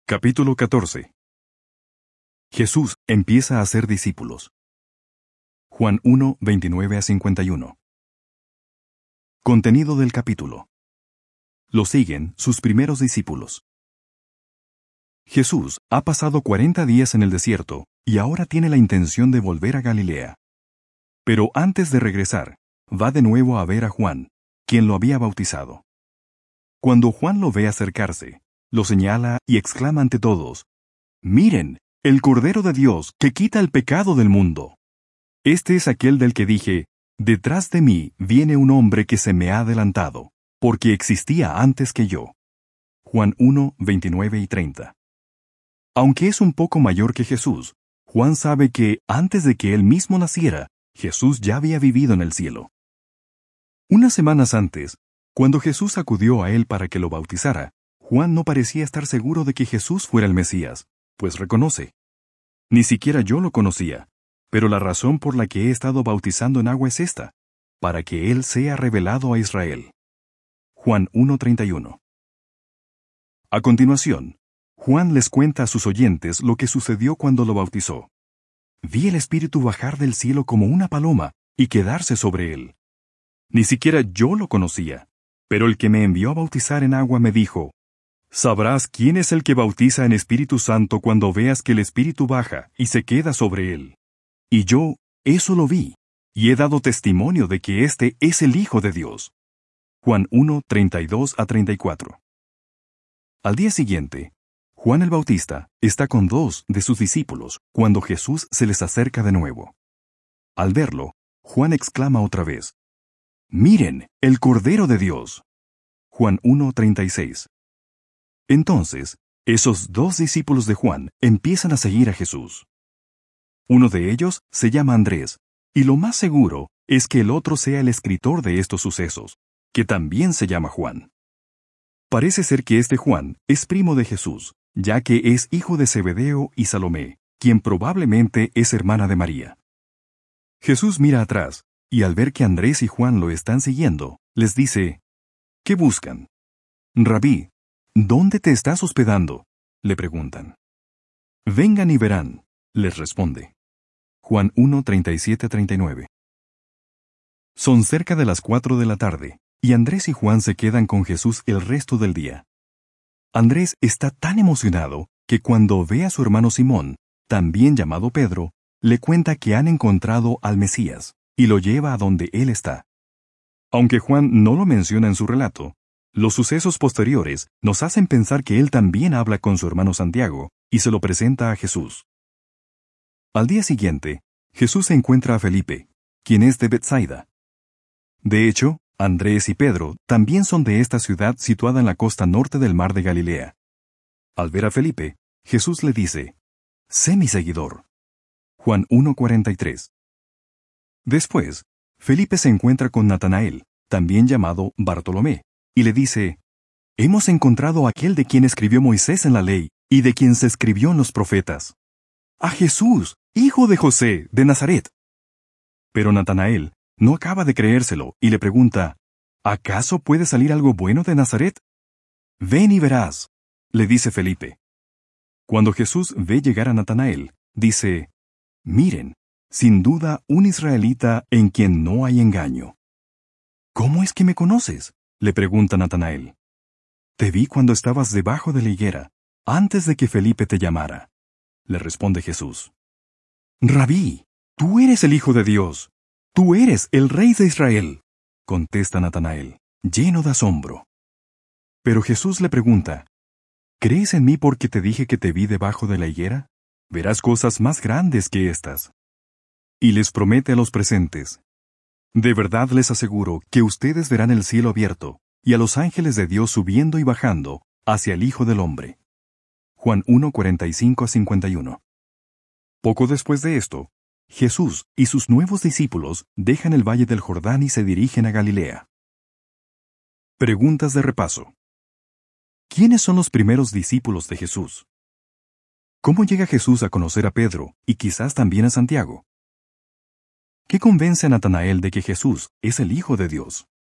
Capítulo 14. Jesús empieza a hacer discípulos. Juan 1, 29-51. Contenido del capítulo. Lo siguen sus primeros discípulos. Jesús ha pasado 40 días en el desierto y ahora tiene la intención de volver a Galilea. Pero antes de regresar, va de nuevo a ver a Juan, quien lo había bautizado. Cuando Juan lo ve acercarse, lo señala y exclama ante todos: «¡Miren, el Cordero de Dios que quita el pecado del mundo! Este es aquel del que dije: detrás de mí viene un hombre que se me ha adelantado, porque existía antes que yo». Juan 1, 29 y 30. Aunque es un poco mayor que Jesús, Juan sabe que, antes de que él mismo naciera, Jesús ya había vivido en el cielo. Unas semanas antes, cuando Jesús acudió a él para que lo bautizara, Juan no parecía estar seguro de que Jesús fuera el Mesías, pues reconoce: «Ni siquiera yo lo conocía, pero la razón por la que he estado bautizando en agua es esta, para que Él sea revelado a Israel». Juan 1:31. A continuación, Juan les cuenta a sus oyentes lo que sucedió cuando lo bautizó. «Vi el Espíritu bajar del cielo como una paloma y quedarse sobre él. Ni siquiera yo lo conocía, pero el que me envió a bautizar en agua me dijo: sabrás quién es el que bautiza en Espíritu Santo cuando veas que el Espíritu baja y se queda sobre él. Y yo, eso lo vi, y he dado testimonio de que este es el Hijo de Dios». Juan 1, 32-34. Al día siguiente, Juan el Bautista está con 2 de sus discípulos cuando Jesús se les acerca de nuevo. Al verlo, Juan exclama otra vez: «¡Miren, el Cordero de Dios!» Juan 1, 36. Entonces, esos 2 discípulos de Juan empiezan a seguir a Jesús. Uno de ellos se llama Andrés, y lo más seguro es que el otro sea el escritor de estos sucesos, que también se llama Juan. Parece ser que este Juan es primo de Jesús, ya que es hijo de Zebedeo y Salomé, quien probablemente es hermana de María. Jesús mira atrás, y al ver que Andrés y Juan lo están siguiendo, les dice: «¿Qué buscan?» «Rabí, ¿dónde te estás hospedando?», le preguntan. «Vengan y verán», les responde. Juan 1, 37-39. Son cerca de las 4 de la tarde, y Andrés y Juan se quedan con Jesús el resto del día. Andrés está tan emocionado que cuando ve a su hermano Simón, también llamado Pedro, le cuenta que han encontrado al Mesías, y lo lleva a donde él está. Aunque Juan no lo menciona en su relato, los sucesos posteriores nos hacen pensar que él también habla con su hermano Santiago y se lo presenta a Jesús. Al día siguiente, Jesús encuentra a Felipe, quien es de Betsaida. De hecho, Andrés y Pedro también son de esta ciudad situada en la costa norte del mar de Galilea. Al ver a Felipe, Jesús le dice: «Sé mi seguidor». Juan 1:43. Después, Felipe se encuentra con Natanael, también llamado Bartolomé, y le dice: «Hemos encontrado a aquel de quien escribió Moisés en la ley y de quien se escribió en los profetas, a Jesús, hijo de José, de Nazaret». Pero Natanael no acaba de creérselo y le pregunta: «¿Acaso puede salir algo bueno de Nazaret?». «Ven y verás», le dice Felipe. Cuando Jesús ve llegar a Natanael, dice: «Miren, sin duda un israelita en quien no hay engaño». «¿Cómo es que me conoces?», le pregunta Natanael. «Te vi cuando estabas debajo de la higuera, antes de que Felipe te llamara», le responde Jesús. «Rabí, tú eres el Hijo de Dios. Tú eres el Rey de Israel», contesta Natanael, lleno de asombro. Pero Jesús le pregunta: «¿Crees en mí porque te dije que te vi debajo de la higuera? Verás cosas más grandes que estas». Y les promete a los presentes: «De verdad les aseguro que ustedes verán el cielo abierto y a los ángeles de Dios subiendo y bajando hacia el Hijo del Hombre». Juan 1, 45-51. Poco después de esto, Jesús y sus nuevos discípulos dejan el valle del Jordán y se dirigen a Galilea. Preguntas de repaso. ¿Quiénes son los primeros discípulos de Jesús? ¿Cómo llega Jesús a conocer a Pedro y quizás también a Santiago? ¿Qué convence a Natanael de que Jesús es el Hijo de Dios?